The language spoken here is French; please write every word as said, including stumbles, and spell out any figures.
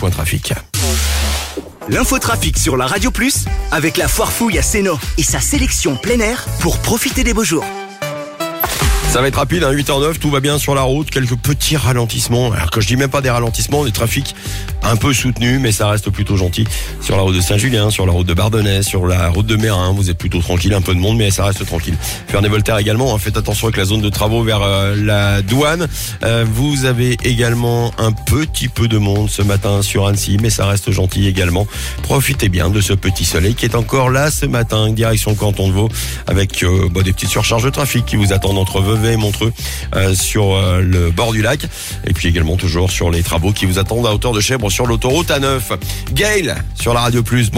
point trafic. L'infotrafic sur la Radio Plus avec la Foire Fouille à Sénaux et sa sélection plein air pour profiter des beaux jours. Ça va être rapide, hein, huit heures neuf, tout va bien sur la route, quelques petits ralentissements. Alors que je dis même pas des ralentissements, des trafics un peu soutenus, mais ça reste plutôt gentil. Sur la route de Saint-Julien, sur la route de Bardonnay, sur la route de Mérin, vous êtes plutôt tranquille, un peu de monde, mais ça reste tranquille. Ferney-Voltaire également, hein, faites attention avec la zone de travaux vers euh, la douane. Euh, vous avez également un petit peu de monde ce matin sur Annecy, mais ça reste gentil également. Profitez bien de ce petit soleil qui est encore là ce matin, direction Canton de Vaud, avec euh, bah, des petites surcharges de trafic qui vous attendent entre Vevey et Montreux euh, sur euh, le bord du lac, et puis également toujours sur les travaux qui vous attendent à hauteur de Chèvres sur l'autoroute A neuf. Gaël sur la Radio Plus. Bon